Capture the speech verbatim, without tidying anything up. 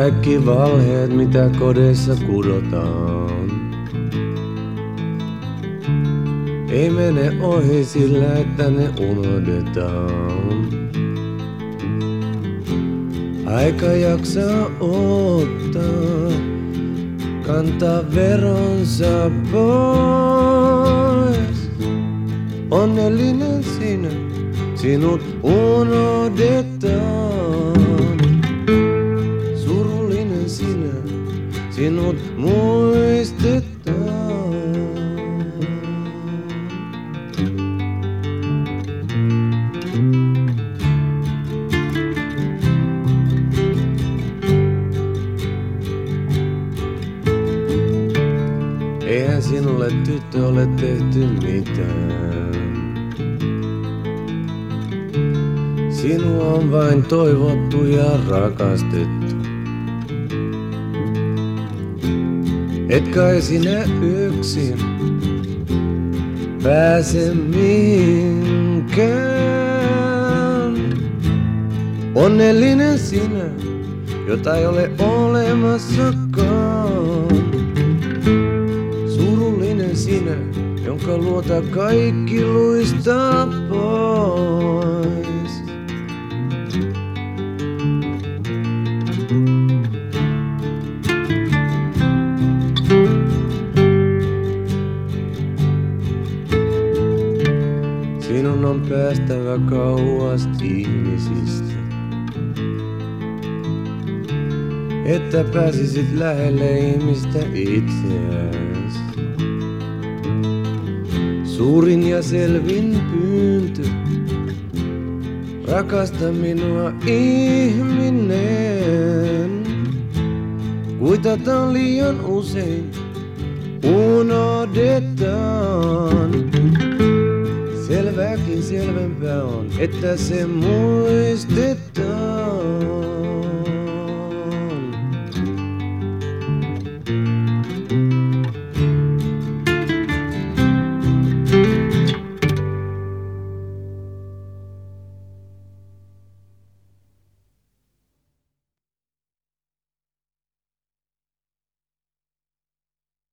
kaikki valheet, mitä kodeissa kudotaan. Ei mene ohi sillä, että ne unohdetaan. Aika jaksaa odottaa, kantaa veronsa pois. Onnellinen sinä, sinut unohdetaan. Surullinen sinä, sinut muistetaan. Eihän sinulle tyttö ole tehty mitään. Sinua on vain toivottu ja rakastettu. Et kai sinä yksin pääse mihinkään. Onnellinen sinä, jota ei ole olemassakaan. Surullinen sinä, jonka luota kaikki luistaa pois. Sinun on päästävä kauas ihmisistä, että pääsisit lähelle ihmistä itseäsi. Suurin ja selvin pyyntö, rakasta minua ihminen. Kuitataan liian usein, unohdetaan. Selvääkin selvempää on, että se muistetaan.